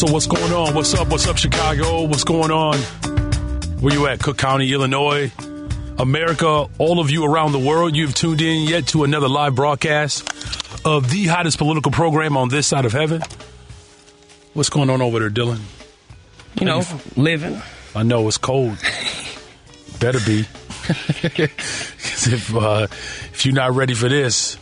So what's going on? What's up? What's up, Chicago? What's going on? Where you at? Cook County, Illinois, America, all of you around the world. You've tuned in yet to another live broadcast of the hottest political program on this side of heaven. What's going on over there, Dylan? Living. I know it's cold. Better be. 'Cause if you're not ready for this,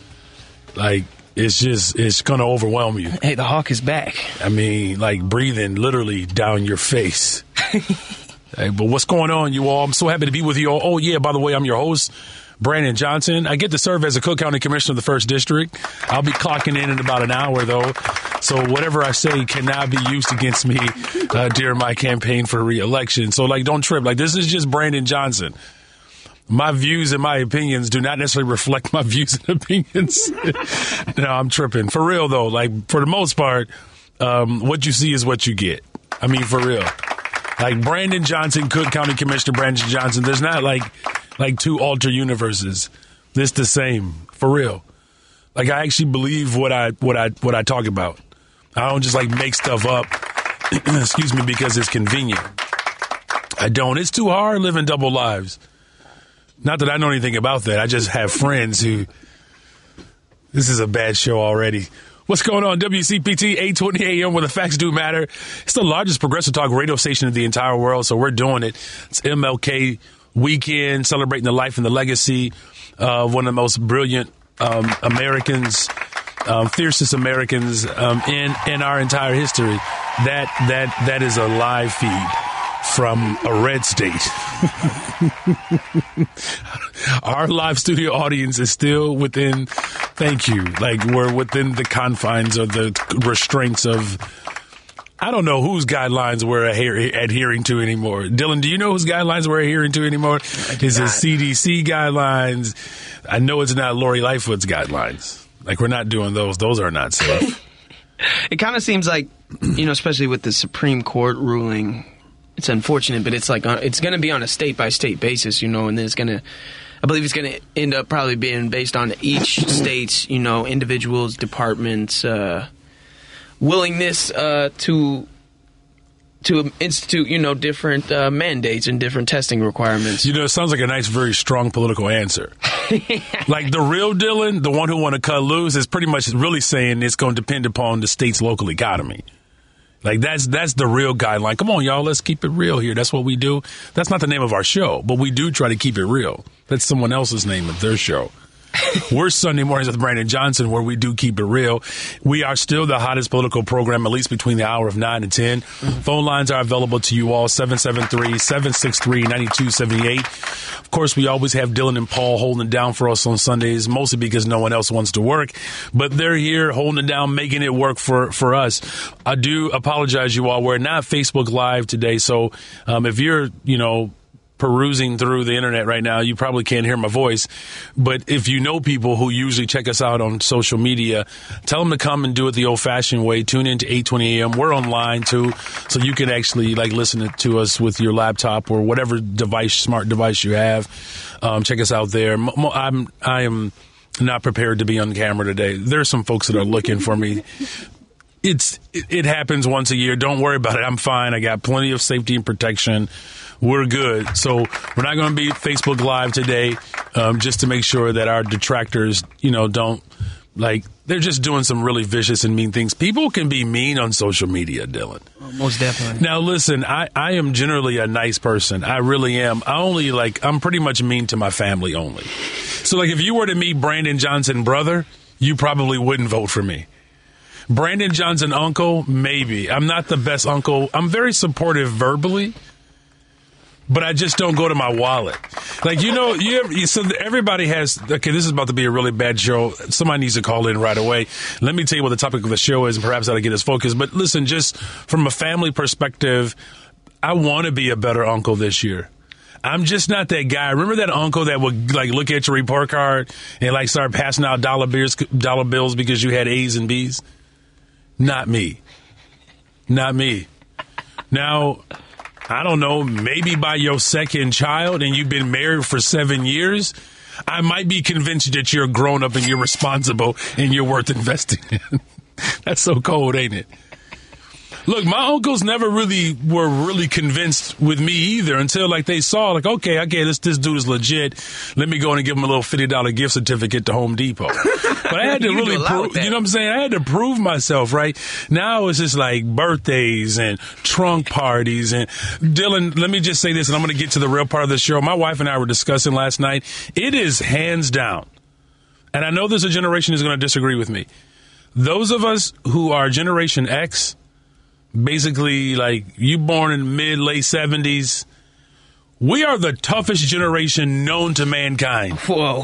it's going to overwhelm you. Hey, the hawk is back. I mean, breathing literally down your face. Hey, but what's going on, you all? I'm so happy to be with you all. Oh, yeah, by the way, I'm your host, Brandon Johnson. I get to serve as a Cook County Commissioner of the 1st District. I'll be clocking in about an hour, though. So whatever I say cannot be used against me during my campaign for re-election. So, don't trip. This is just Brandon Johnson. My views and my opinions do not necessarily reflect my views and opinions. No, I'm tripping. For real, though, for the most part, what you see is what you get. I mean, for real. Brandon Johnson, Cook County Commissioner Brandon Johnson, there's not two alter universes. It's the same. For real. I actually believe what I talk about. I don't just make stuff up, excuse me, because it's convenient. I don't. It's too hard living double lives. Not that I know anything about that. I just have friends who... This is a bad show already. What's going on? WCPT 820 AM, where the facts do matter. It's the largest progressive talk radio station in the entire world, so we're doing it. It's MLK weekend, celebrating the life and the legacy of one of the most brilliant Americans, fiercest Americans in our entire history. That is a live feed from a red state. Our live studio audience is still within, thank you, we're within the confines of the restraints of, I don't know whose guidelines we're adhering to anymore. Dylan, do you know whose guidelines we're adhering to anymore? Is it CDC guidelines? I know it's not Lori Lightfoot's guidelines. We're not doing those. Those are not safe. It kind of seems like, especially with the Supreme Court ruling, it's unfortunate, but it's it's going to be on a state-by-state basis, and then I believe it's going to end up probably being based on each state's, individuals, departments, willingness to institute, different mandates and different testing requirements. It sounds like a nice, very strong political answer. The real Dylan, the one who want to cut loose, is pretty much really saying it's going to depend upon the state's local economy. That's the real guideline. Come on, y'all, let's keep it real here. That's what we do. That's not the name of our show, but we do try to keep it real. That's someone else's name of their show. We're Sunday Mornings with Brandon Johnson, where we do keep it real. We are still the hottest political program, at least between the hour of 9 and 10. Phone lines are available to you all, 773-763-9278. Of course, we always have Dylan and Paul holding it down for us on Sundays, mostly because no one else wants to work. But they're here holding it down, making it work for us. I do apologize, you all. We're not Facebook Live today, so if you're, perusing through the internet right now, you probably can't hear my voice. But if you know people who usually check us out on social media, tell them to come and do it the old-fashioned way. Tune in to 820 AM. We're online, too, so you can actually, listen to us with your laptop or whatever smart device you have. Check us out there. I am not prepared to be on camera today. There's some folks that are looking for me. It happens once a year. Don't worry about it. I'm fine. I got plenty of safety and protection. We're good. So we're not going to be Facebook Live today, just to make sure that our detractors, don't, they're just doing some really vicious and mean things. People can be mean on social media, Dylan. Most definitely. Now, listen, I am generally a nice person. I really am. I'm pretty much mean to my family only. So, if you were to meet Brandon Johnson brother, you probably wouldn't vote for me. Brandon Johnson uncle, maybe. I'm not the best uncle. I'm very supportive verbally, but I just don't go to my wallet. So everybody has, okay, this is about to be a really bad show. Somebody needs to call in right away. Let me tell you what the topic of the show is, and perhaps that'll get us focused. But listen, just from a family perspective, I want to be a better uncle this year. I'm just not that guy. Remember that uncle that would look at your report card and start passing out dollar bills because you had A's and B's? Not me. Not me. Now, I don't know, maybe by your second child and you've been married for 7 years, I might be convinced that you're grown up and you're responsible and you're worth investing in. That's so cold, ain't it? Look, my uncles never were really convinced with me either until like they saw like, okay, this dude is legit. Let me go in and give him a little $50 gift certificate to Home Depot. But I had to really prove, you know what I'm saying? I had to prove myself, right? Now it's just like birthdays and trunk parties. And Dylan, let me just say this, and I'm going to get to the real part of the show. My wife and I were discussing last night. It is hands down. And I know there's a generation who's going to disagree with me. Those of us who are Generation X, basically, like, you born in late 70s. We are the toughest generation known to mankind. Whoa.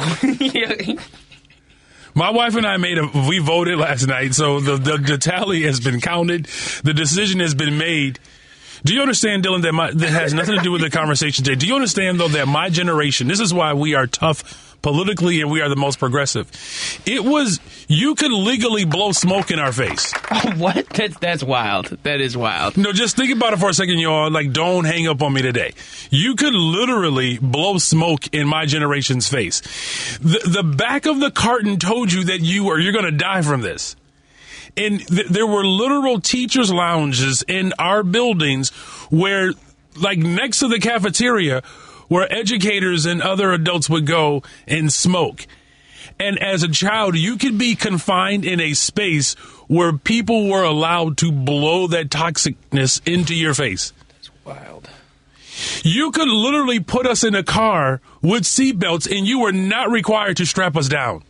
My wife and I we voted last night, so the tally has been counted. The decision has been made. Do you understand, Dylan, that has nothing to do with the conversation today? Do you understand, though, that my generation, this is why we are tough politically and we are the most progressive. You could legally blow smoke in our face. Oh, what? That's wild. That is wild. No, just think about it for a second, y'all. Like, don't hang up on me today. You could literally blow smoke in my generation's face. The back of the carton told you that you're going to die from this. And there were literal teachers' lounges in our buildings where, like, next to the cafeteria, where educators and other adults would go and smoke. And as a child, you could be confined in a space where people were allowed to blow that toxicness into your face. That's wild. You could literally put us in a car with seatbelts and you were not required to strap us down.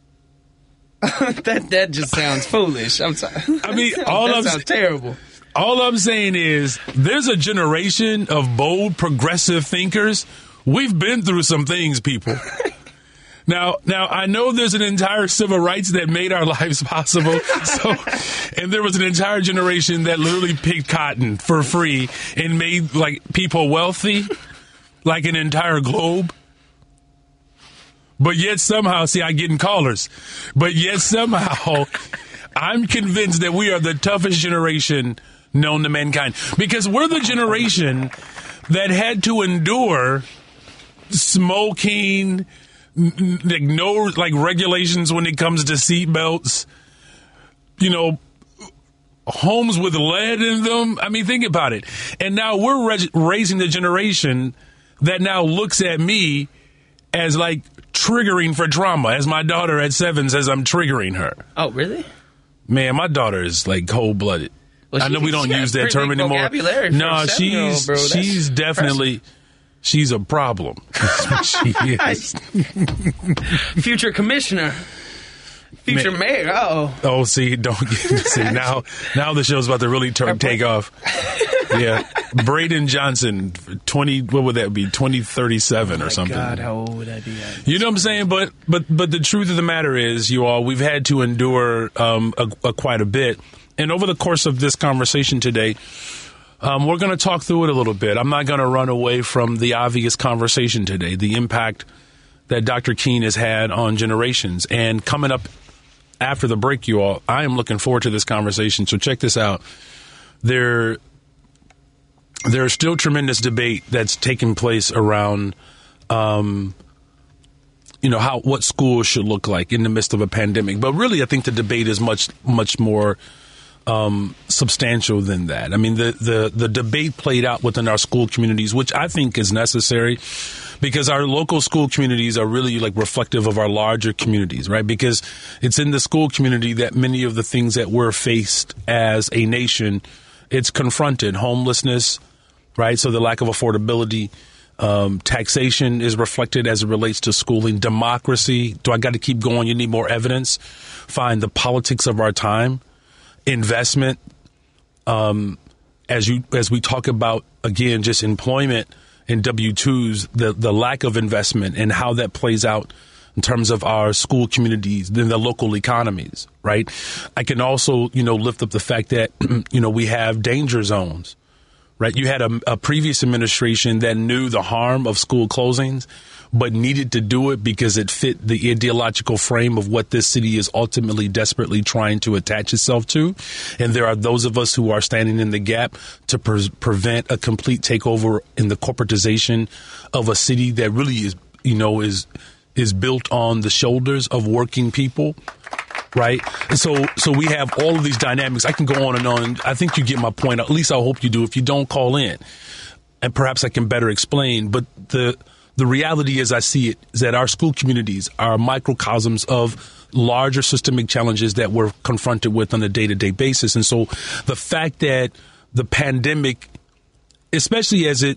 That just sounds foolish. I'm sorry. I mean, that sounds terrible. All I'm saying is there's a generation of bold, progressive thinkers. We've been through some things, people. Now, I know there's an entire civil rights that made our lives possible. And there was an entire generation that literally picked cotton for free and made like people wealthy, like an entire globe. But yet somehow, I get in callers. But yet somehow, I'm convinced that we are the toughest generation known to mankind, because we're the generation that had to endure smoking, no regulations when it comes to seatbelts, homes with lead in them. I mean, think about it. And now we're raising the generation that now looks at me as like triggering for drama, as my daughter at 7 says I'm triggering her. Oh, really? Man, my daughter is like cold-blooded. Well, I know we don't use that term anymore. No, she's definitely, she's a problem. That's what she is. Future commissioner. Future mayor. Oh, see, don't get see now the show's about to really take off. Yeah. Braden Johnson, 2037 or something. God, how old would I be? You know what I'm saying? But the truth of the matter is, you all, we've had to endure quite a bit. And over the course of this conversation today, we're going to talk through it a little bit. I'm not going to run away from the obvious conversation today, the impact that Dr. Keene has had on generations. And coming up after the break, you all, I am looking forward to this conversation. So check this out. There's still tremendous debate that's taking place around, what schools should look like in the midst of a pandemic. But really, I think the debate is much, much more substantial than that. I mean, the debate played out within our school communities, which I think is necessary, because our local school communities are really like reflective of our larger communities, right? Because it's in the school community that many of the things that we're faced as a nation, it's confronted. Homelessness, right? So the lack of affordability, taxation is reflected as it relates to schooling. Democracy. Do I got to keep going? You need more evidence. Fine. The politics of our time. Investment, as we talk about, again, just employment and W-2s, the lack of investment and how that plays out in terms of our school communities, then the local economies, right? I can also, lift up the fact that, we have danger zones, right? You had a previous administration that knew the harm of school closings, but needed to do it because it fit the ideological frame of what this city is ultimately desperately trying to attach itself to. And there are those of us who are standing in the gap to prevent a complete takeover in the corporatization of a city that really is built on the shoulders of working people. right? So we have all of these dynamics. I can go on and on. I think you get my point. At least I hope you do. If you don't, call in, and perhaps I can better explain. But the reality as I see it is that our school communities are microcosms of larger systemic challenges that we're confronted with on a day-to-day basis. And so the fact that the pandemic, especially as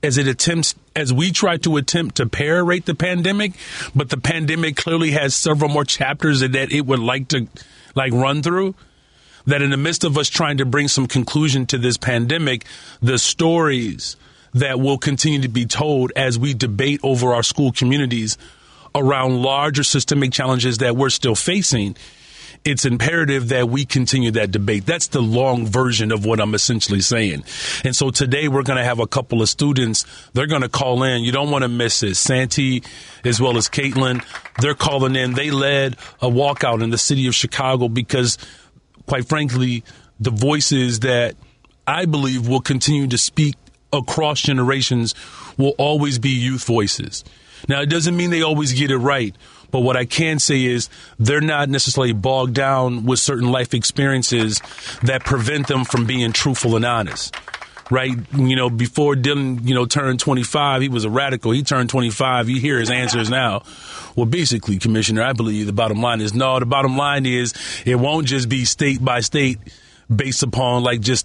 we try to attempt to perorate the pandemic, but the pandemic clearly has several more chapters that it would like to run through, that in the midst of us trying to bring some conclusion to this pandemic, the stories that will continue to be told as we debate over our school communities around larger systemic challenges that we're still facing, it's imperative that we continue that debate. That's the long version of what I'm essentially saying. And so today we're going to have a couple of students. They're going to call in. You don't want to miss it. Santi as well as Caitlin, they're calling in. They led a walkout in the city of Chicago because, quite frankly, the voices that I believe will continue to speak across generations will always be youth voices. Now, it doesn't mean they always get it right, but what I can say is they're not necessarily bogged down with certain life experiences that prevent them from being truthful and honest, right? Before Dylan, turned 25, he was a radical. He turned 25. You hear his answers now. Well, basically, Commissioner, I believe the bottom line is no. The bottom line is it won't just be state by state based upon just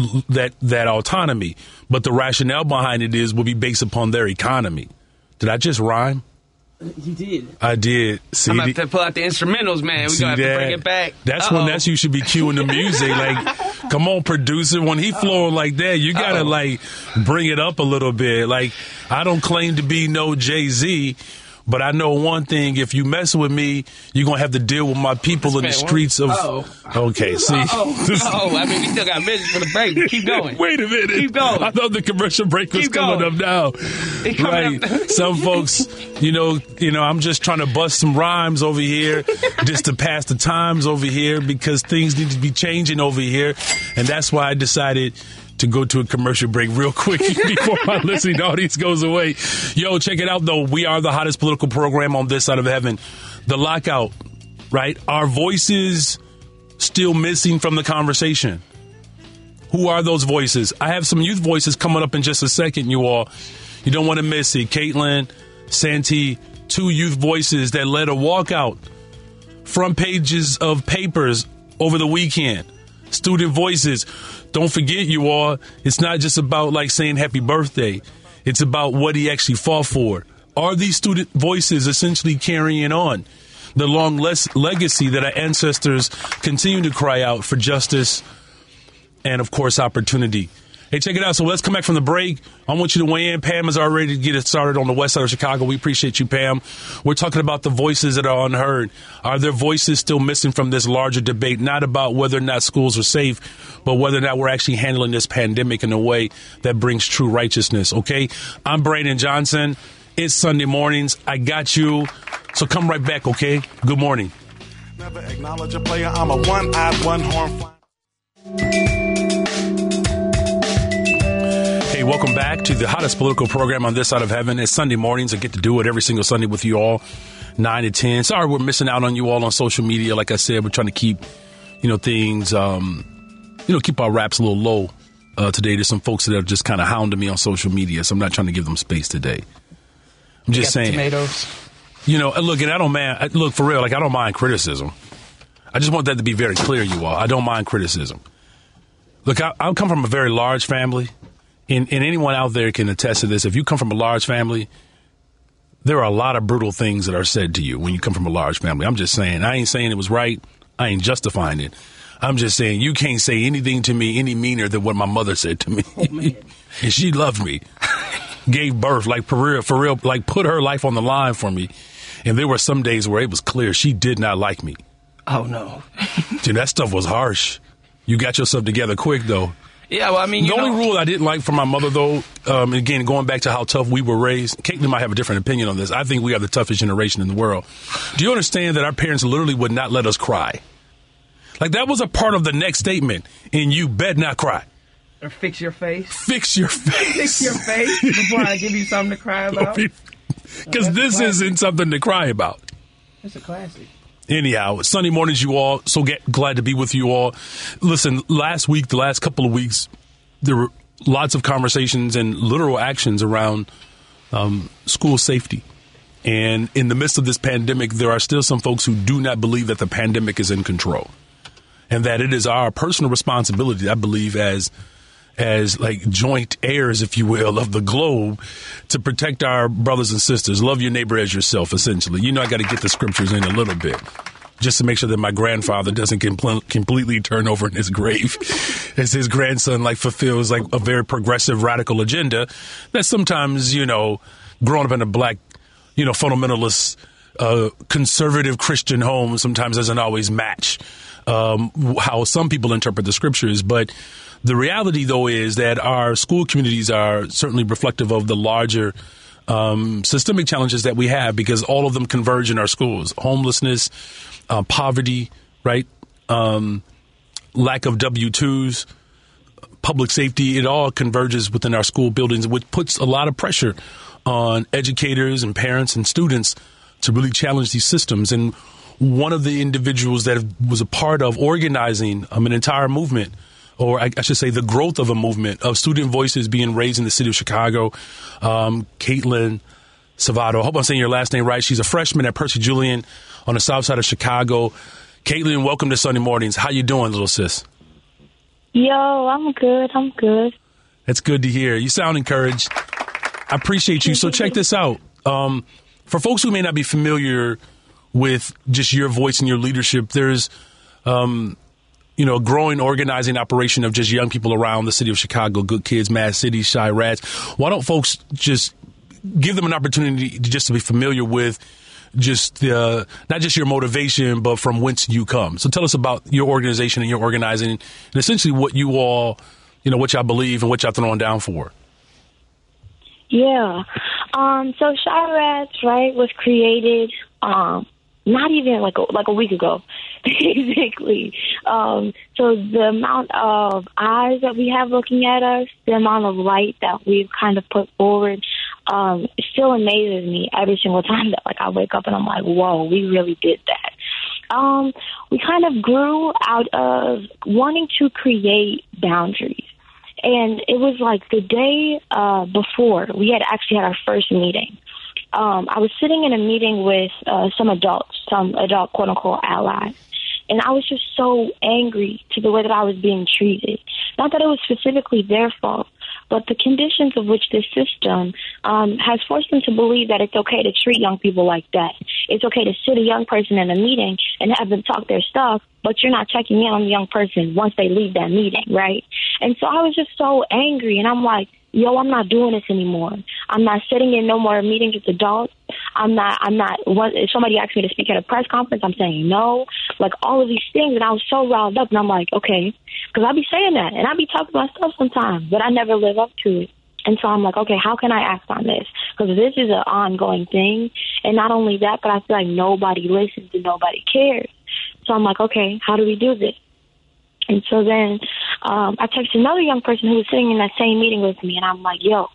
that autonomy, but the rationale behind it will be based upon their economy. Did I just rhyme? You did. I did. See, I'm going to have to pull out the instrumentals, man. We're going to have to bring it back. That's you should be cueing the music. Come on, producer. When he flowing like that, you got to, bring it up a little bit. I don't claim to be no Jay-Z, but I know one thing. If you mess with me, you're going to have to deal with my people in the streets of... Okay, see? I mean, we still got business for the break. Keep going. Wait a minute. Keep going. I thought the commercial break was coming up now. Right. Some folks, I'm just trying to bust some rhymes over here just to pass the times over here because things need to be changing over here. And that's why I decided to go to a commercial break real quick before my listening audience goes away. Yo, check it out, though. We are the hottest political program on this side of heaven. The lockout, right? Our voices still missing from the conversation. Who are those voices? I have some youth voices coming up in just a second, you all. You don't want to miss it. Caitlin, Santi, two youth voices that led a walkout. Front pages of papers over the weekend. Student voices. Don't forget, you all, it's not just about saying happy birthday. It's about what he actually fought for. Are these student voices essentially carrying on the long legacy that our ancestors continue to cry out for justice and, of course, opportunity? Hey, check it out. So let's come back from the break. I want you to weigh in. Pam is already to get it started on the west side of Chicago. We appreciate you, Pam. We're talking about the voices that are unheard. Are there voices still missing from this larger debate? Not about whether or not schools are safe, but whether or not we're actually handling this pandemic in a way that brings true righteousness. Okay? I'm Brandon Johnson. It's Sunday mornings. I got you. So come right back, okay? Good morning. Never acknowledge a player. I'm a one-eyed, one-horn fly. Hey, welcome back to the hottest political program on this side of heaven. It's Sunday mornings. I get to do it every single Sunday with you all, 9 to 10. Sorry we're missing out on you all on social media. Like I said, we're trying to keep, things, keep our raps a little low today. There's some folks that are just kind of hounding me on social media, so I'm not trying to give them space today. I'm just saying. Tomatoes. Look, and I don't mind. Look, for real, I don't mind criticism. I just want that to be very clear, you all. I don't mind criticism. Look, I come from a very large family. And anyone out there can attest to this. If you come from a large family, there are a lot of brutal things that are said to you when you come from a large family. I'm just saying. I ain't saying it was right. I ain't justifying it. I'm just saying you can't say anything to me any meaner than what my mother said to me. Oh, man. And she loved me. Gave birth, for real, put her life on the line for me. And there were some days where it was clear she did not like me. Oh, no. Dude, that stuff was harsh. You got yourself together quick, though. Yeah, well, I mean, the only rule I didn't like from my mother, though, again, going back to how tough we were raised, Caitlin might have a different opinion on this. I think we are the toughest generation in the world. Do you understand that our parents literally would not let us cry? That was a part of the next statement, and you bet not cry. Or fix your face. Fix your face. Fix your face before I give you something to cry about. Because this isn't something to cry about. It's a classic. Anyhow, Sunday mornings, you all. So glad to be with you all. Listen, last week, the last couple of weeks, there were lots of conversations and literal actions around school safety. And in the midst of this pandemic, there are still some folks who do not believe that the pandemic is in control and that it is our personal responsibility, I believe, as like joint heirs, if you will, of the globe to protect our brothers and sisters. Love your neighbor as yourself, essentially. You know, I got to get the scriptures in a little bit just to make sure that my grandfather doesn't completely turn over in his grave as his grandson like fulfills like a very progressive radical agenda that sometimes, you know, growing up in a black, you know, fundamentalist, conservative Christian home sometimes doesn't always match how some people interpret the scriptures. But the reality, though, is that our school communities are certainly reflective of the larger systemic challenges that we have because all of them converge in our schools. Homelessness, poverty, right? Lack of W-2s, public safety, it all converges within our school buildings, which puts a lot of pressure on educators and parents and students to really challenge these systems. And one of the individuals that was a part of organizing an entire movement, or I should say the growth of a movement of student voices being raised in the city of Chicago, Caitlin Savato. I hope I'm saying your last name right. She's a freshman at Percy Julian on the south side of Chicago. Caitlin, welcome to Sunday Mornings. How you doing, little sis? Yo, I'm good. That's good to hear. You sound encouraged. I appreciate you. So check this out. For folks who may not be familiar with just your voice and your leadership, there's a growing organizing operation of just young people around the city of Chicago, Good Kids, Mad City, Shy Rats. Why don't folks just give them an opportunity to be familiar with just not just your motivation, but from whence you come. So tell us about your organization and your organizing and essentially what you all, what y'all believe and what y'all throwing down for. Yeah. So Shy Rats, right, was created not even like a week ago, basically. So the amount of eyes that we have looking at us, the amount of light that we've kind of put forward, it still amazes me every single time that I wake up and I'm like, whoa, we really did that. We kind of grew out of wanting to create boundaries. And it was like the day before we had actually had our first meeting. I was sitting in a meeting with some adult quote unquote allies. And I was just so angry to the way that I was being treated. Not that it was specifically their fault, but the conditions of which this system has forced them to believe that it's okay to treat young people like that. It's okay to sit a young person in a meeting and have them talk their stuff, but you're not checking in on the young person once they leave that meeting, right? And so I was just so angry, and I'm like, yo, I'm not doing this anymore. I'm not sitting in no more meetings with adults. I'm not, if somebody asks me to speak at a press conference, I'm saying no. All of these things, and I was so riled up, and I'm like, okay, because I be saying that, and I be talking my stuff sometimes, but I never live up to it. And so I'm like, okay, how can I act on this? Because this is an ongoing thing, and not only that, but I feel like nobody listens and nobody cares. So I'm like, okay, how do we do this? And so then I texted another young person who was sitting in that same meeting with me, and I'm like, yo,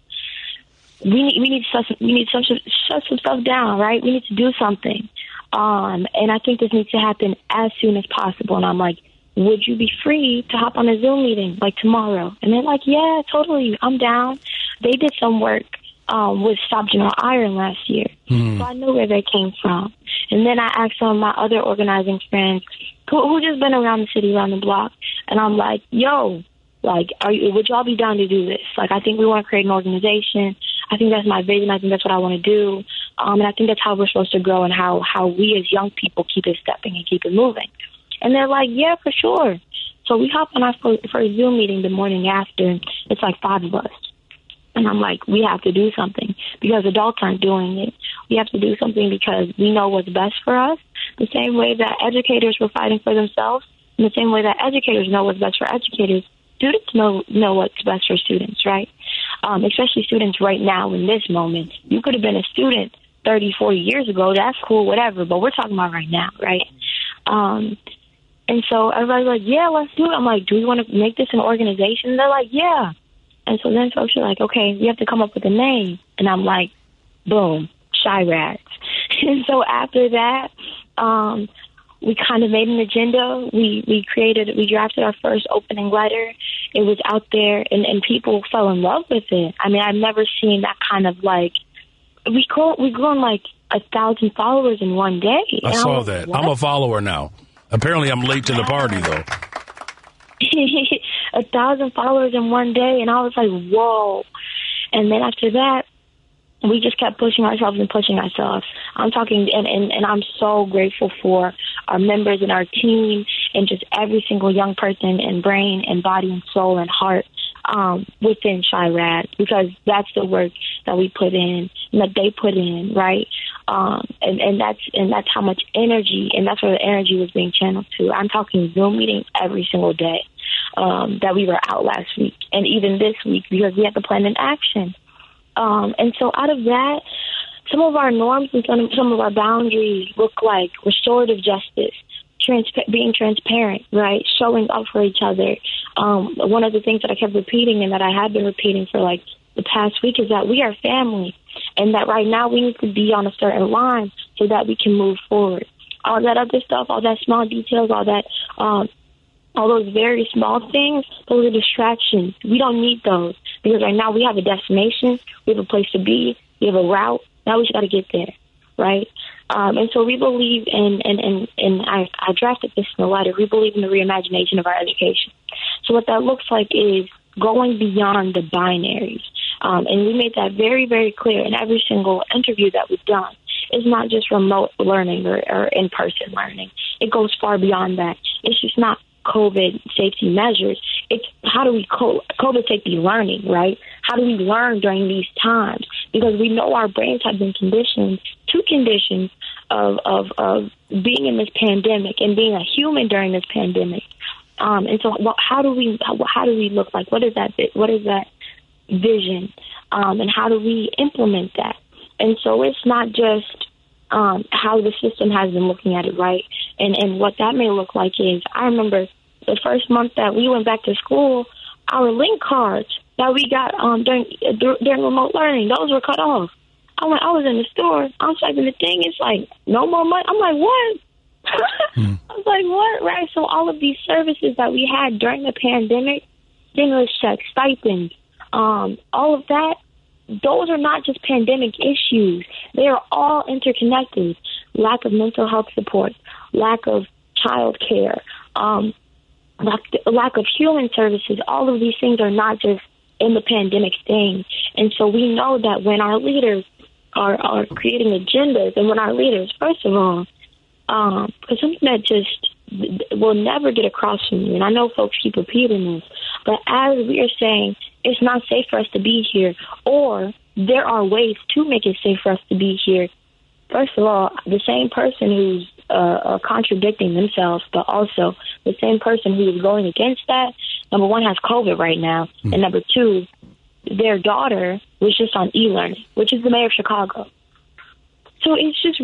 we need to shut some stuff down, right? We need to do something. And I think this needs to happen as soon as possible. And I'm like, would you be free to hop on a Zoom meeting tomorrow? And they're like, yeah, totally, I'm down. They did some work with Stop General Iron last year. So I knew where they came from. And then I asked some of my other organizing friends who just been around the city, around the block. And I'm like, yo, would y'all be down to do this? I think we want to create an organization. I think that's my vision. I think that's what I want to do. And I think that's how we're supposed to grow and how we as young people keep it stepping and keep it moving. And they're like, yeah, for sure. So we hop on our first Zoom meeting the morning after. It's 5 of us. And I'm like, we have to do something because adults aren't doing it. We have to do something because we know what's best for us, the same way that educators were fighting for themselves, in the same way that educators know what's best for educators. Students know what's best for students, right? Especially students right now in this moment. You could have been a student 30, 40 years ago. That's cool, whatever. But we're talking about right now, right? And so everybody's like, yeah, let's do it. I'm like, do we want to make this an organization? And they're like, yeah. And so then folks are like, okay, we have to come up with a name. And I'm like, boom, Shy Rats. And so after that, we kind of made an agenda. We drafted our first opening letter. It was out there, and people fell in love with it. I mean, I've never seen that kind of like, we grown like 1,000 followers in one day. I saw that. What? I'm a follower now. Apparently, I'm late to the party, though. 1,000 followers in one day, and I was like, whoa. And then after that, we just kept pushing ourselves and pushing ourselves. I'm talking, and I'm so grateful for our members and our team and just every single young person and brain and body and soul and heart within Chirad, because that's the work that we put in and that they put in, right? And that's how much energy, and that's where the energy was being channeled to. I'm talking Zoom meetings every single day that we were out last week, and even this week, because we had to plan an action. And so out of that, some of our norms and some of our boundaries look like restorative justice, being transparent, right? Showing up for each other. One of the things that I kept repeating and that I have been repeating for like the past week is that we are family, and that right now we need to be on a certain line so that we can move forward. All that other stuff, all that small details, all that, all those very small things, those are distractions. We don't need those, because right now we have a destination, we have a place to be, we have a route. Now we just got to get there, right? And so we believe in, and I drafted this in the letter, we believe in the reimagination of our education. So what that looks like is going beyond the binaries. And we made that very, very clear in every single interview that we've done. It's not just remote learning or in-person learning. It goes far beyond that. It's just not COVID safety measures. It's how do we COVID safety learning, right? How do we learn during these times? Because we know our brains have been conditioned to conditions of being in this pandemic and being a human during this pandemic. And so, how do we look like? What is that vision? And how do we implement that? And so it's not just how the system has been looking at it, right? And what that may look like is, I remember the first month that we went back to school, our link cards that we got during remote learning, those were cut off. I was in the store, I'm swiping the thing, it's like, no more money. I'm like, what? I was like, what? Right? So all of these services that we had during the pandemic, stimulus checks, stipends, all of that, those are not just pandemic issues. They are all interconnected. Lack of mental health support, lack of child care, lack of human services. All of these things are not just in the pandemic thing. And so we know that when our leaders are creating agendas, and when our leaders, first of all, because something that just will never get across from you, and I know folks keep repeating this, but as we are saying, it's not safe for us to be here, or there are ways to make it safe for us to be here. First of all, the same person who's contradicting themselves, but also the same person who is going against that, number one, has COVID right now, and number two, their daughter was just on e-learning, which is the mayor of Chicago. So it's just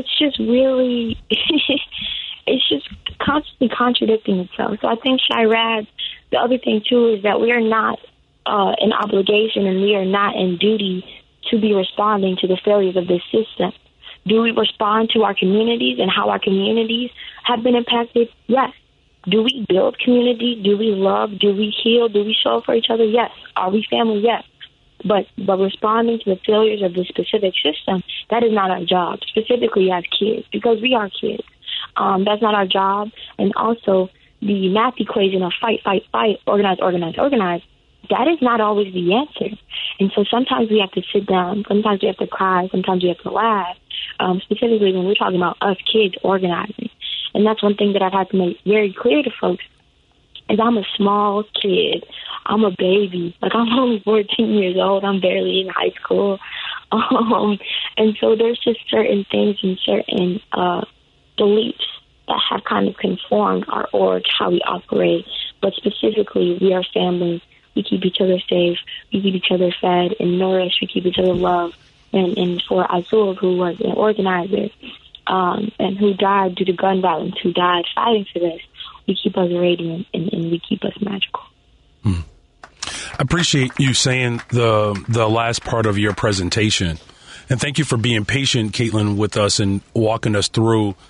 constantly contradicting itself. So I think Chirad, the other thing too is that we are not in obligation, and we are not in duty to be responding to the failures of this system. Do we respond to our communities and how our communities have been impacted? Yes. Do we build community? Do we love? Do we heal? Do we show up for each other? Yes. Are we family? Yes. But responding to the failures of the specific system, that is not our job, specifically as kids, because we are kids. That's not our job. And also the math equation of fight, fight, fight, organize, organize, organize, that is not always the answer. And so sometimes we have to sit down, sometimes we have to cry, sometimes we have to laugh, specifically when we're talking about us kids organizing. And that's one thing that I've had to make very clear to folks, is I'm a small kid. I'm a baby. Like, I'm only 14 years old. I'm barely in high school. And so there's just certain things and certain beliefs that have kind of conformed our org, how we operate. But specifically, we are family. We keep each other safe. We keep each other fed and nourished. We keep each other loved. And for Azul, who was an organizer and who died due to gun violence, who died fighting for this, we keep us radiant and we keep us magical. I appreciate you saying the last part of your presentation. And thank you for being patient, Caitlin, with us and walking us through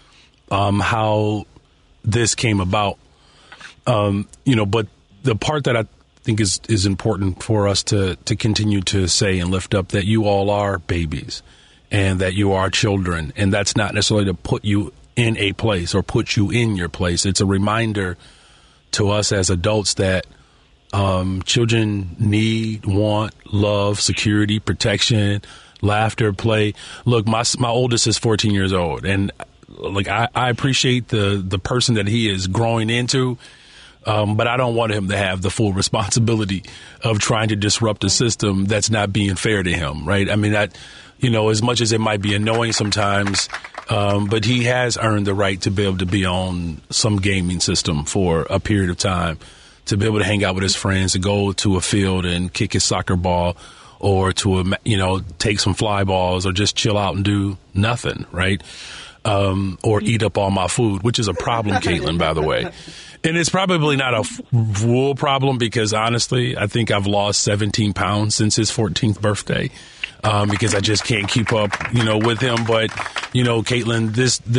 how this came about. But the part that I think is important for us to continue to say and lift up, that you all are babies and that you are children. And that's not necessarily to put you in a place or put you in your place. It's a reminder to us as adults that children need, want, love, security, protection, laughter, play. Look, my oldest is 14 years old, and like I appreciate the person that he is growing into, but I don't want him to have the full responsibility of trying to disrupt a system that's not being fair to him, right? I mean, that, as much as it might be annoying sometimes, but he has earned the right to be able to be on some gaming system for a period of time, to be able to hang out with his friends, to go to a field and kick his soccer ball, or to, take some fly balls, or just chill out and do nothing, right? Or eat up all my food, which is a problem, Caitlin, by the way. And it's probably not a full problem, because honestly, I think I've lost 17 pounds since his 14th birthday, because I just can't keep up, with him. But, Caitlin,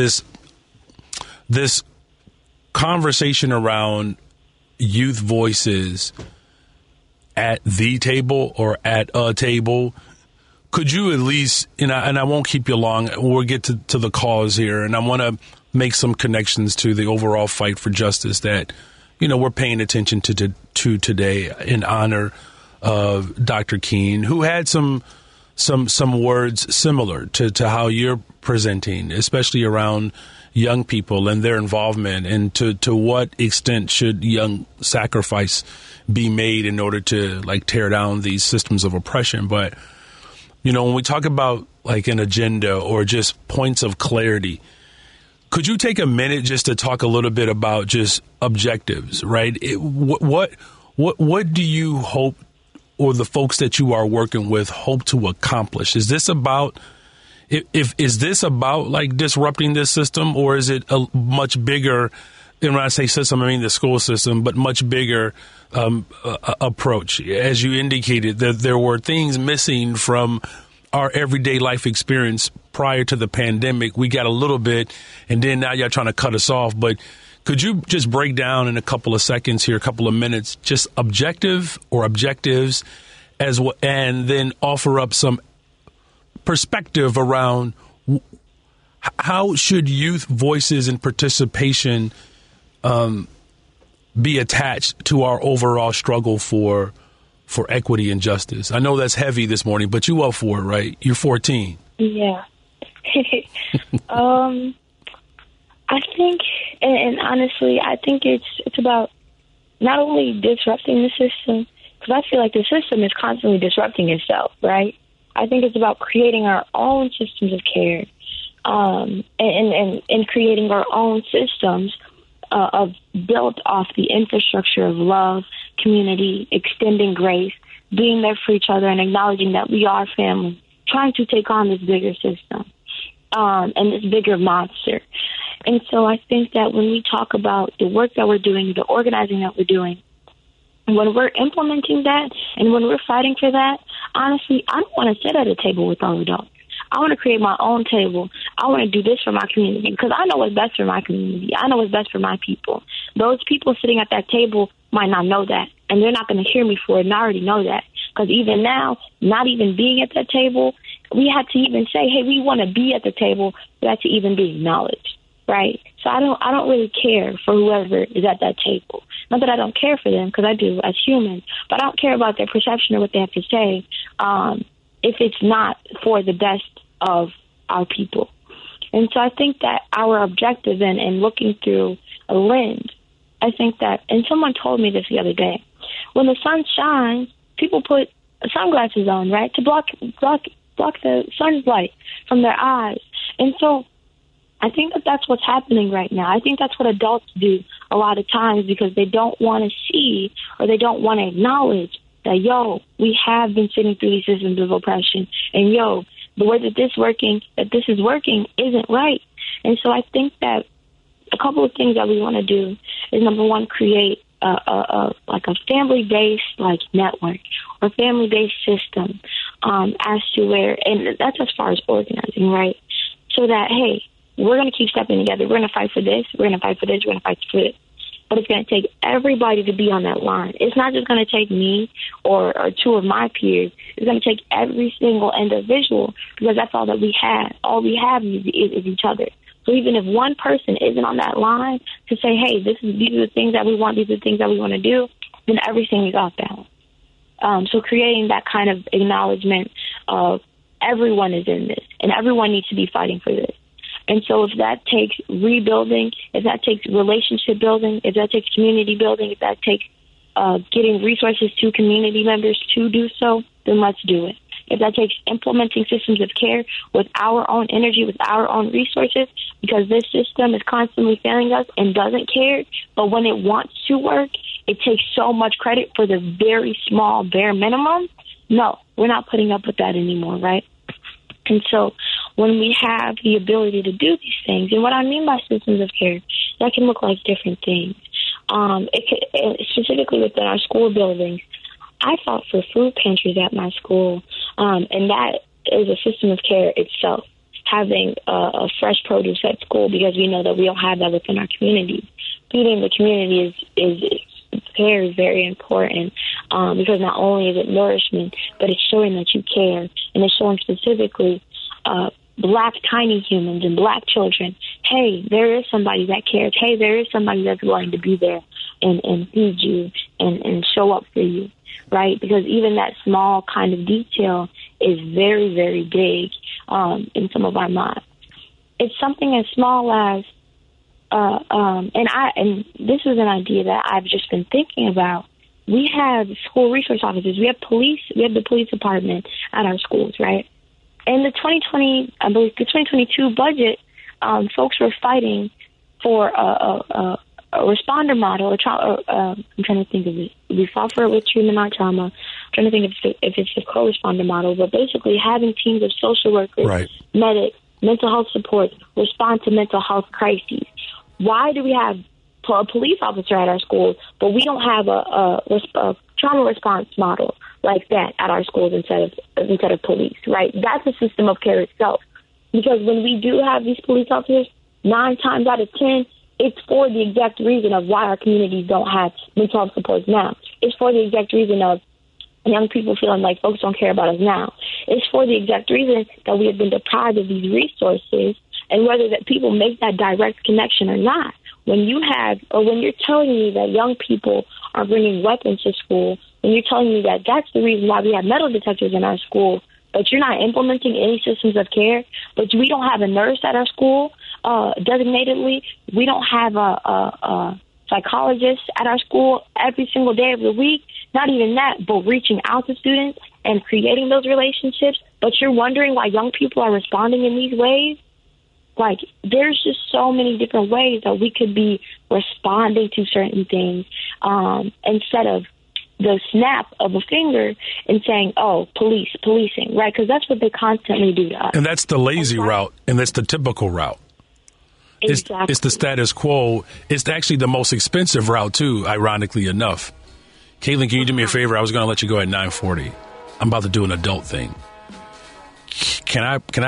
this conversation around youth voices at the table or at a table, could you at least, and I won't keep you long, we'll get to the cause here, and I want to make some connections to the overall fight for justice that, we're paying attention to today in honor of Dr. Keene, who had some words similar to how you're presenting, especially around young people and their involvement, and to what extent should young sacrifice be made in order to tear down these systems of oppression. But when we talk about an agenda or just points of clarity, could you take a minute just to talk a little bit about just objectives, right? What do you hope, or the folks that you are working with hope to accomplish? Is this about is this about disrupting this system, or is it a much bigger, and when I say system, I mean the school system, but much bigger approach? As you indicated, that there were things missing from our everyday life experience prior to the pandemic. We got a little bit, and then now you're trying to cut us off. But could you just break down in a couple of seconds here, a couple of minutes, just objective or objectives, as well, and then offer up some perspective around how should youth voices and participation be attached to our overall struggle for equity and justice? I know that's heavy this morning, but you up for it, right? You're 14. Yeah. I think, and honestly, I think it's about not only disrupting the system, because I feel like the system is constantly disrupting itself, right? I think it's about creating our own systems of care, and creating our own systems of built off the infrastructure of love, community, extending grace, being there for each other, and acknowledging that we are family, trying to take on this bigger system, and this bigger monster. And so I think that when we talk about the work that we're doing, the organizing that we're doing, when we're implementing that and when we're fighting for that, honestly, I don't want to sit at a table with all adults. I want to create my own table. I want to do this for my community, because I know what's best for my community. I know what's best for my people. Those people sitting at that table might not know that, and they're not going to hear me for it, and I already know that. Because even now, not even being at that table, we had to even say, hey, we want to be at the table for that to even be acknowledged, right? So I don't really care for whoever is at that table. Not that I don't care for them, because I do as humans, but I don't care about their perception or what they have to say if it's not for the best of our people. And so I think that our objective in looking through a lens, I think that, and someone told me this the other day, when the sun shines, people put sunglasses on, right, to block the sun's light from their eyes. And so I think that that's what's happening right now. I think that's what adults do a lot of times, because they don't want to see, or they don't want to acknowledge that, we have been sitting through these systems of oppression, and the way that this is working isn't right. And so I think that a couple of things that we want to do is, number one, create a family-based network or family-based system as to where, and that's as far as organizing, right? So that, hey, we're going to keep stepping together. We're going to fight for this. We're going to fight for this. We're going to fight for this. But it's going to take everybody to be on that line. It's not just going to take me or two of my peers. It's going to take every single individual, because that's all that we have. All we have is each other. So even if one person isn't on that line to say, hey, these are the things that we want, these are the things that we want to do, then everything is off balance. So creating that kind of acknowledgement of everyone is in this and everyone needs to be fighting for this. And so if that takes rebuilding, if that takes relationship building, if that takes community building, if that takes getting resources to community members to do so, then let's do it. If that takes implementing systems of care with our own energy, with our own resources, because this system is constantly failing us and doesn't care, but when it wants to work, it takes so much credit for the very small bare minimum. No, we're not putting up with that anymore, right? And so when we have the ability to do these things, and what I mean by systems of care, that can look like different things. Specifically within our school buildings, I fought for food pantries at my school, and that is a system of care itself, having a fresh produce at school, because we know that we don't have that within our communities. Feeding the community is very, very important, because not only is it nourishment, but it's showing that you care, and it's showing specifically Black tiny humans and Black children, hey, there is somebody that cares. Hey, there is somebody that's willing to be there and feed you and show up for you, right? Because even that small kind of detail is very, very big in some of our minds. It's something as small as, and this is an idea that I've just been thinking about. We have school resource officers. We have police. We have the police department at our schools, right? In the 2022 budget, folks were fighting for a responder model. I'm trying to think of it. We fought for it with treatment, not trauma. I'm trying to think if it's a co-responder model, but basically having teams of social workers, right, medics, mental health support respond to mental health crises. Why do we have a police officer at our schools, but we don't have a trauma response model like that at our schools instead of police, right? That's a system of care itself. Because when we do have these police officers, 9 times out of 10, it's for the exact reason of why our communities don't have mental health supports now. It's for the exact reason of young people feeling like folks don't care about us now. It's for the exact reason that we have been deprived of these resources, and whether that people make that direct connection or not. When you're telling me that young people are bringing weapons to school, when you're telling me that that's the reason why we have metal detectors in our school, but you're not implementing any systems of care, but we don't have a nurse at our school designatedly, we don't have a psychologist at our school every single day of the week, not even that, but reaching out to students and creating those relationships, but you're wondering why young people are responding in these ways. Like, there's just so many different ways that we could be responding to certain things instead of the snap of a finger and saying, oh, policing, right? Because that's what they constantly do to us. And that's the lazy route, and that's the typical route. Exactly. It's the status quo. It's actually the most expensive route, too, ironically enough. Caitlin, can you do me a favor? I was going to let you go at 9:40. I'm about to do an adult thing. Can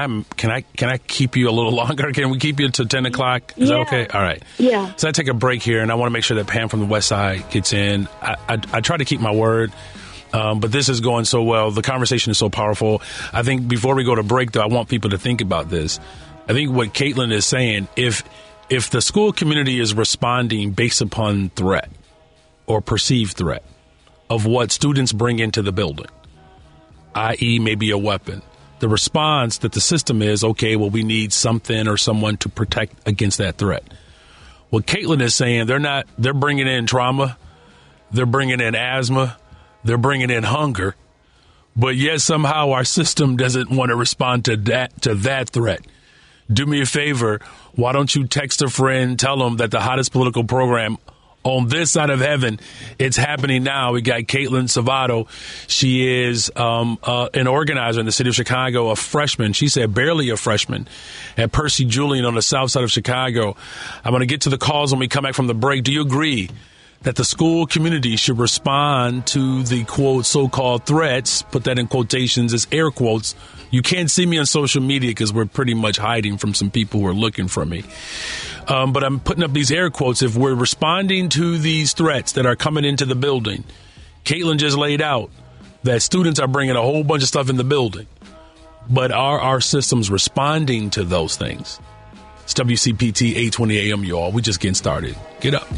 I keep you a little longer? Can we keep you until 10 o'clock? Is that okay? All right. Yeah. So I take a break here, and I want to make sure that Pam from the West Side gets in. I try to keep my word, but this is going so well. The conversation is so powerful. I think before we go to break, though, I want people to think about this. I think what Caitlin is saying, if the school community is responding based upon threat or perceived threat of what students bring into the building, i.e. maybe a weapon, the response that the system is, okay, well, we need something or someone to protect against that threat. What Caitlin is saying, they're bringing in trauma, they're bringing in asthma, they're bringing in hunger, but yet somehow our system doesn't want to respond to that threat. Do me a favor, why don't you text a friend, tell them that the hottest political program on this side of heaven, it's happening now. We got Caitlin Salvato. She is an organizer in the city of Chicago, a freshman. She said barely a freshman at Percy Julian on the south side of Chicago. I'm going to get to the calls when we come back from the break. Do you agree that the school community should respond to the, quote, so-called threats, put that in quotations as air quotes. You can't see me on social media because we're pretty much hiding from some people who are looking for me. But I'm putting up these air quotes. If we're responding to these threats that are coming into the building, Caitlin just laid out that students are bringing a whole bunch of stuff in the building. But are our systems responding to those things? It's WCPT 820 AM, y'all. We just getting started. Get up.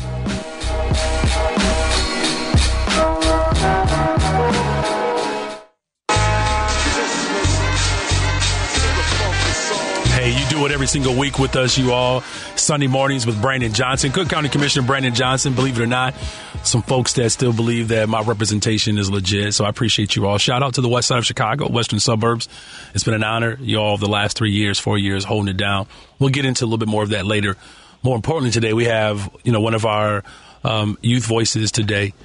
Hey, you do it every single week with us, you all. Sunday mornings with Brandon Johnson. Cook County Commissioner Brandon Johnson, believe it or not. Some folks that still believe that my representation is legit, so I appreciate you all. Shout out to the west side of Chicago, western suburbs. It's been an honor, you all, the last 3 years, 4 years, holding it down. We'll get into a little bit more of that later. More importantly, today we have, one of our youth voices today,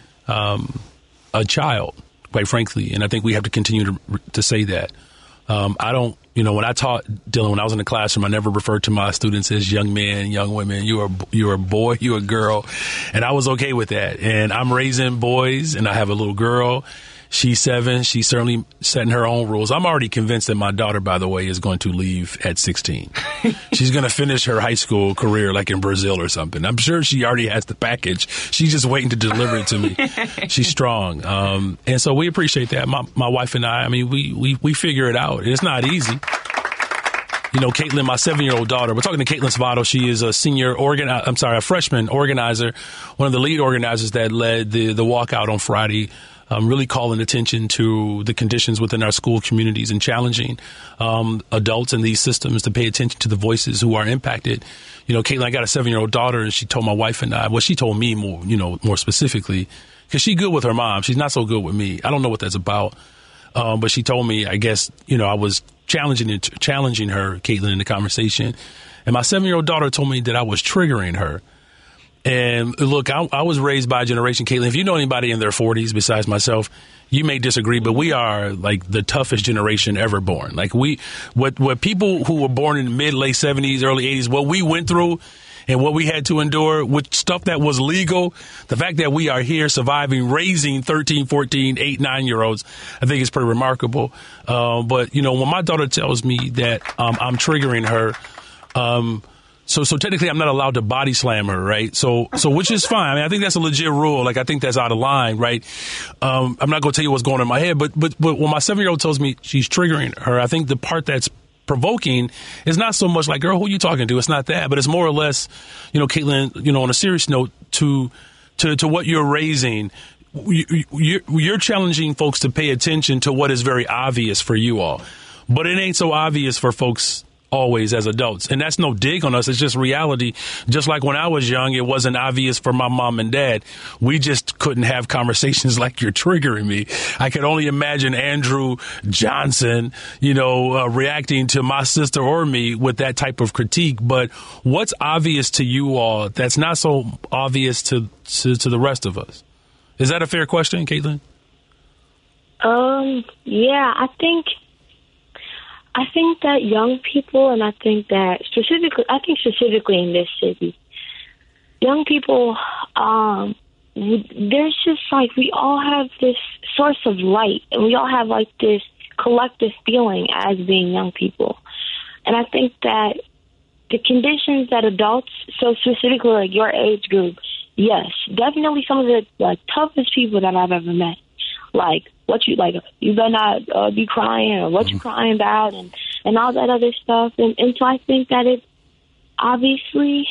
a child, quite frankly, and I think we have to continue to say that. I don't, when I taught Dylan, when I was in the classroom, I never referred to my students as young men, young women. You're a boy, you're a girl. And I was okay with that. And I'm raising boys, and I have a little girl. She's 7. She's certainly setting her own rules. I'm already convinced that my daughter, by the way, is going to leave at 16. She's going to finish her high school career like in Brazil or something. I'm sure she already has the package. She's just waiting to deliver it to me. She's strong. And so we appreciate that. My wife and I mean, we figure it out. It's not easy. Caitlin, my 7-year-old daughter, we're talking to Caitlin Savato. She is a a freshman organizer, one of the lead organizers that led the walkout on Friday. Really calling attention to the conditions within our school communities and challenging adults in these systems to pay attention to the voices who are impacted. Caitlin, I got a 7-year-old daughter, and she told my wife and I, well, she told me more specifically, because she's good with her mom. She's not so good with me. I don't know what that's about. But she told me, I guess, I was challenging her, Caitlin, in the conversation. And my 7-year-old daughter told me that I was triggering her. And look, I was raised by a generation, Caitlin, if you know anybody in their 40s besides myself, you may disagree, but we are like the toughest generation ever born. Like what people who were born in the mid, late 70s, early 80s, what we went through and what we had to endure with stuff that was legal, the fact that we are here surviving, raising 13, 14, 8, 9-year-olds, I think is pretty remarkable. But, when my daughter tells me that I'm triggering her, So technically, I'm not allowed to body slam her, right? So which is fine. I mean, I think that's a legit rule. Like, I think that's out of line, right? I'm not going to tell you what's going on in my head, but when my 7-year-old tells me she's triggering her, I think the part that's provoking is not so much like, girl, who are you talking to? It's not that, but it's more or less, Caitlin, on a serious note, to what you're raising. You're challenging folks to pay attention to what is very obvious for you all, but it ain't so obvious for folks always as adults. And that's no dig on us. It's just reality. Just like when I was young, it wasn't obvious for my mom and dad. We just couldn't have conversations like you're triggering me. I could only imagine Andrew Johnson, reacting to my sister or me with that type of critique. But what's obvious to you all that's not so obvious to the rest of us? Is that a fair question, Caitlin? Yeah, I think that young people, and I think specifically in this city, young people, there's just like, we all have this source of light, and we all have like this collective feeling as being young people. And I think that the conditions that adults, so specifically like your age group, yes, definitely some of the like toughest people that I've ever met. Like, you better not be crying, or what you crying about, and all that other stuff. And so I think that it obviously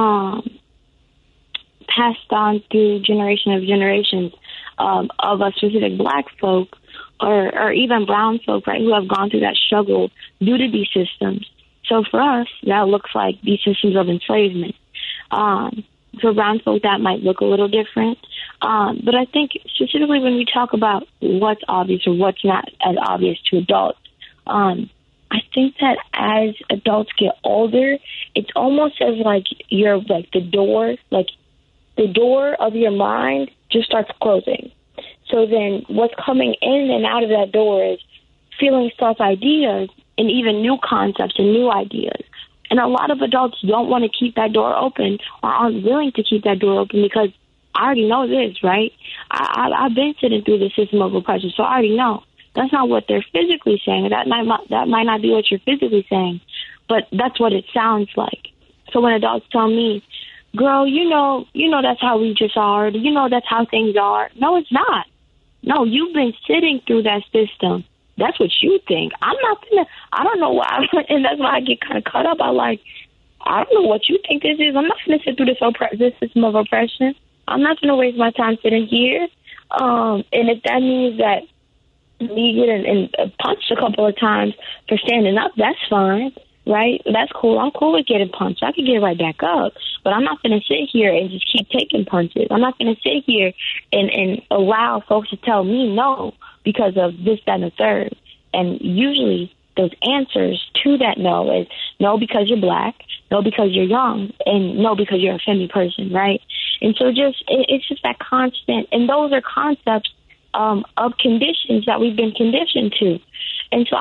passed on through generations of a specific black folk or even brown folk, right, who have gone through that struggle due to these systems. So for us, that looks like these systems of enslavement. For brown folk, that might look a little different. But I think specifically when we talk about what's obvious or what's not as obvious to adults, I think that as adults get older, it's almost as like you're like the door of your mind just starts closing. So then what's coming in and out of that door is feelings, thoughts, ideas, and even new concepts and new ideas. And a lot of adults don't want to keep that door open or aren't willing to keep that door open because I already know this, right? I've been sitting through the system of oppression, so I already know. That's not what they're physically saying. That might not be what you're physically saying, but that's what it sounds like. So when adults tell me, girl, you know that's how we just are. You know that's how things are. No, it's not. No, you've been sitting through that system. That's what you think. I don't know why, and that's why I get kind of caught up. I don't know what you think this is. I'm not going to sit through this system of oppression. I'm not going to waste my time sitting here. And if that means that me getting punched a couple of times for standing up, that's fine, right? That's cool. I'm cool with getting punched. I can get right back up. But I'm not going to sit here and just keep taking punches. I'm not going to sit here and allow folks to tell me no because of this, that, and the third. And usually those answers to that no is no because you're black, no because you're young, and no because you're a femi person, right? And so it's just that constant, and those are concepts of conditions that we've been conditioned to. And so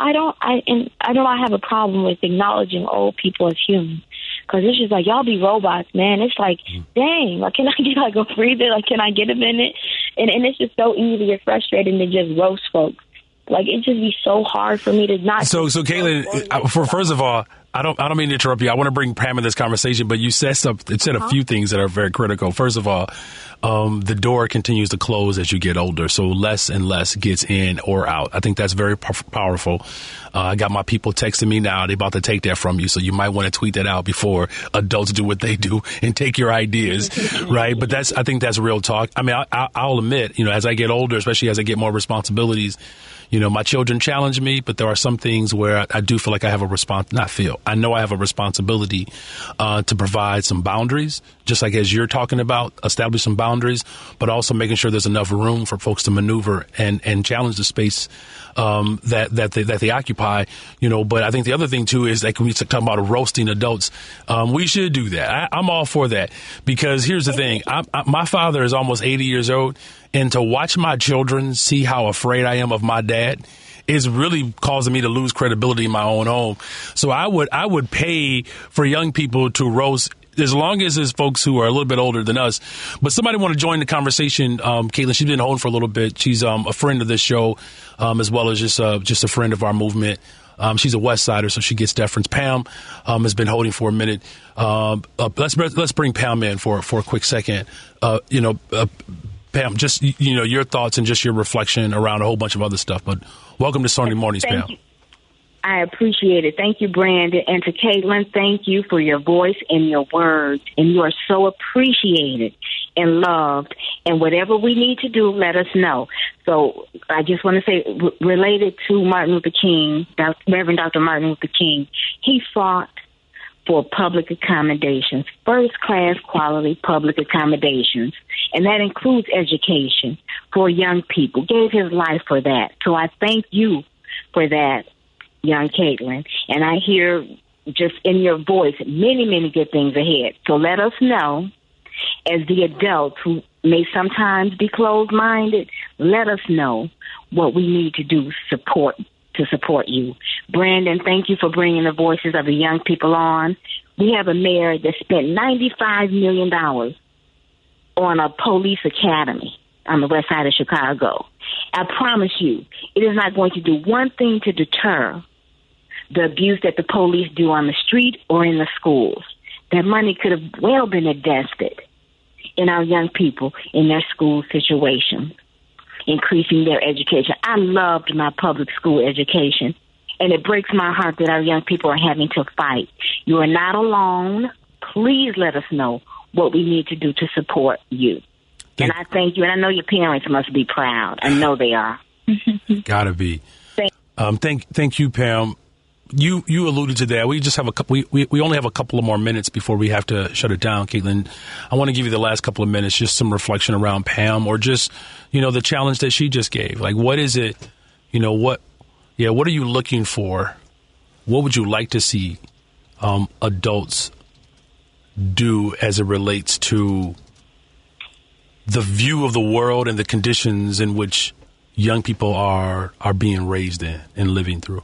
I have a problem with acknowledging old people as humans. Because it's just like, y'all be robots, man. It's like, dang, like, can I get like a breather? Like, can I get a minute? And it's just so easy or frustrating to just roast folks. Like, it just be so hard for me to not. So Caitlin, first of all, I don't mean to interrupt you. I want to bring Pam in this conversation, but you said a few things that are very critical. First of all, the door continues to close as you get older, so less and less gets in or out. I think that's very powerful. I got my people texting me now. They're about to take that from you, so you might want to tweet that out before adults do what they do and take your ideas, right? But I think that's real talk. I mean, I'll admit, as I get older, especially as I get more responsibilities, my children challenge me, but there are some things where I do feel like I have I know I have a responsibility to provide some boundaries, just like as you're talking about, establish some boundaries, but also making sure there's enough room for folks to maneuver and challenge the space that they occupy, But I think the other thing, too, is like when we talk about roasting adults, we should do that. I'm all for that, because here's the thing. My father is almost 80 years old, and to watch my children see how afraid I am of my dad is really causing me to lose credibility in my own home. So I would pay for young people to roast, as long as there's folks who are a little bit older than us. But somebody want to join the conversation. Caitlin, she's been holding for a little bit. She's a friend of this show, as well as just a friend of our movement. She's a West Sider, so she gets deference. Pam has been holding for a minute. Let's bring Pam in for a quick second. Pam, just your thoughts and just your reflection around a whole bunch of other stuff. But welcome to Sunday Mornings, Pam. You. I appreciate it. Thank you, Brandon. And to Caitlin, thank you for your voice and your words. And you are so appreciated and loved. And whatever we need to do, let us know. So I just want to say, related to Martin Luther King, Reverend Dr. Martin Luther King, he fought for public accommodations, first-class quality public accommodations. And that includes education for young people. Gave his life for that. So I thank you for that, young Caitlin. And I hear just in your voice many, many good things ahead. So let us know, as the adults who may sometimes be closed-minded, let us know what we need to do to support you. Brandon, thank you for bringing the voices of the young people on. We have a mayor that spent $95 million on a police academy on the west side of Chicago. I promise you, it is not going to do one thing to deter the abuse that the police do on the street or in the schools. That money could have well been invested in our young people in their school situations, increasing their education. I loved my public school education, and it breaks my heart that our young people are having to fight. You are not alone. Please let us know what we need to do to support you. And I thank you. And I know your parents must be proud. I know they are. Gotta be. Thank you, Pam. You alluded to that. We just have we only have a couple of more minutes before we have to shut it down, Caitlin. I want to give you the last couple of minutes, just some reflection around Pam, or just, the challenge that she just gave. Like, what is it, what are you looking for? What would you like to see adults do as it relates to the view of the world and the conditions in which young people are being raised in and living through?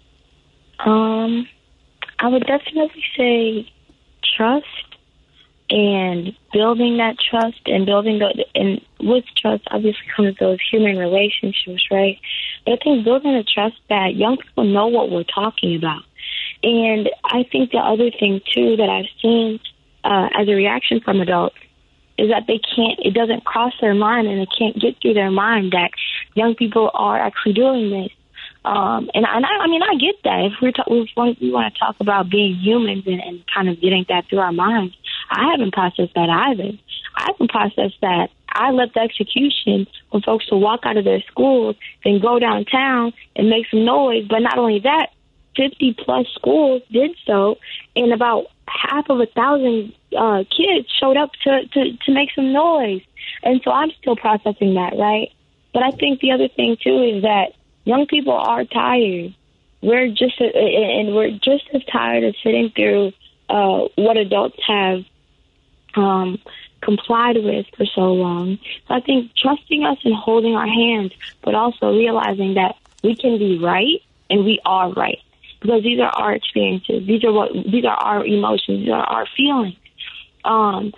I would definitely say trust and building that trust and and with trust obviously comes those human relationships, right? But I think building the trust that young people know what we're talking about. And I think the other thing too that I've seen as a reaction from adults is that it doesn't cross their mind and it can't get through their mind that young people are actually doing this. And I mean, I get that. If we want to talk about being humans and kind of getting that through our minds, I haven't processed that either. I haven't processed that I let the execution for folks to walk out of their schools and go downtown and make some noise. But not only that, 50-plus schools did so, and about 1,000 kids showed up to make some noise. And so I'm still processing that, right? But I think the other thing, too, is that young people are tired. We're just as tired of sitting through what adults have complied with for so long. So I think trusting us and holding our hands, but also realizing that we can be right and we are right. Because these are our experiences. These are our emotions. These are our feelings. And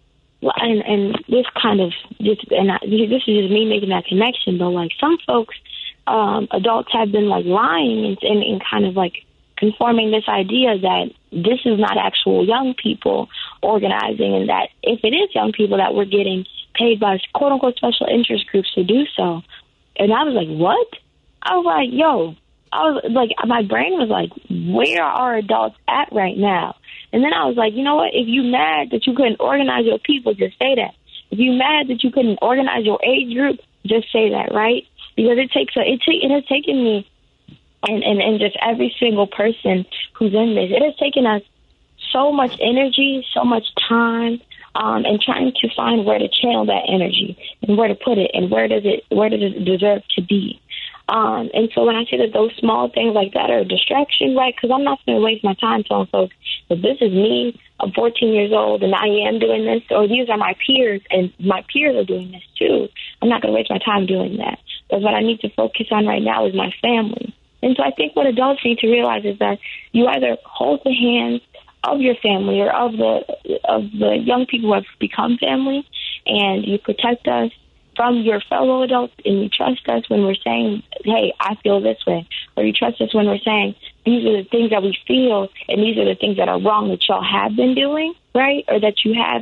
this kind of this is just me making that connection. But like some folks, adults have been like lying and kind of like conforming this idea that this is not actual young people organizing, and that if it is young people, that we're getting paid by quote unquote special interest groups to do so. And I was like, what? I was like, yo. I was like, my brain was like, where are adults at right now? And then I was like, you know what? If you mad that you couldn't organize your people, just say that. If you mad that you couldn't organize your age group, just say that, right? Because it has taken me and just every single person who's in this, it has taken us so much energy, so much time, and trying to find where to channel that energy and where to put it and where does it deserve to be. And so when I say that those small things like that are a distraction, right, because I'm not going to waste my time telling folks that this is me, I'm 14 years old, and I am doing this, or these are my peers, and my peers are doing this too. I'm not going to waste my time doing that. But what I need to focus on right now is my family. And so I think what adults need to realize is that you either hold the hands of your family or of the young people who have become family, and you protect us from your fellow adults, and you trust us when we're saying, hey, I feel this way. Or you trust us when we're saying, these are the things that we feel, and these are the things that are wrong that y'all have been doing, right? Or that you have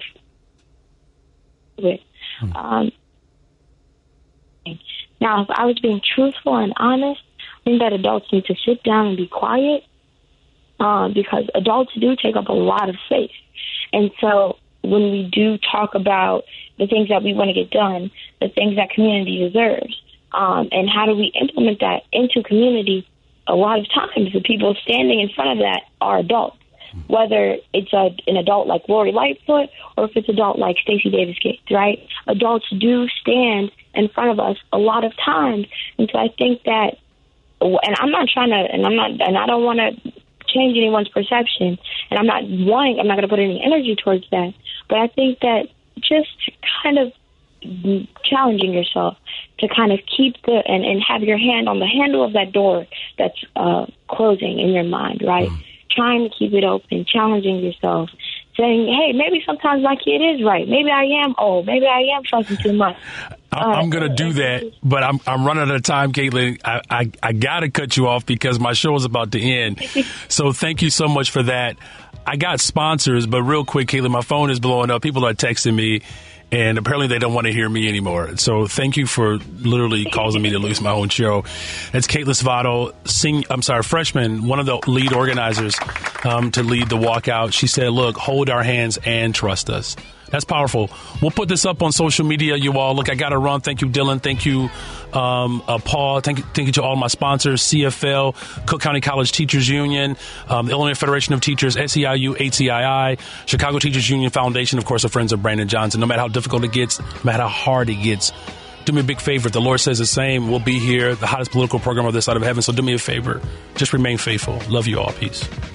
with. Now, if I was being truthful and honest, I think that adults need to sit down and be quiet, because adults do take up a lot of space. And so when we do talk about the things that we want to get done, the things that community deserves, and how do we implement that into community, a lot of times the people standing in front of that are adults, whether it's an adult like Lori Lightfoot or if it's an adult like Stacey Davis Gates, right? Adults do stand in front of us a lot of times. And so I think that, and I don't want to change anyone's perception, and I'm not going to put any energy towards that. But I think that just kind of challenging yourself to kind of keep and have your hand on the handle of that door that's closing in your mind, right? Trying to keep it open, challenging yourself, saying, hey, maybe sometimes my kid is right. Maybe I am old. Maybe I am trusting too much. I'm going to do that, but I'm running out of time, Caitlin. I got to cut you off because my show is about to end. So thank you so much for that. I got sponsors, but real quick, Caitlin, my phone is blowing up. People are texting me, and apparently they don't want to hear me anymore. So thank you for literally causing me to lose my own show. It's Caitlin Svato, freshman, one of the lead organizers to lead the walkout. She said, look, hold our hands and trust us. That's powerful. We'll put this up on social media, you all. Look, I got to run. Thank you, Dylan. Thank you, Paul. Thank you to all my sponsors, CFL, Cook County College Teachers Union, Illinois Federation of Teachers, SEIU, HCII, Chicago Teachers Union Foundation, of course, the Friends of Brandon Johnson. No matter how difficult it gets, no matter how hard it gets, do me a big favor. If the Lord says the same, we'll be here, the hottest political program on this side of heaven. So do me a favor. Just remain faithful. Love you all. Peace.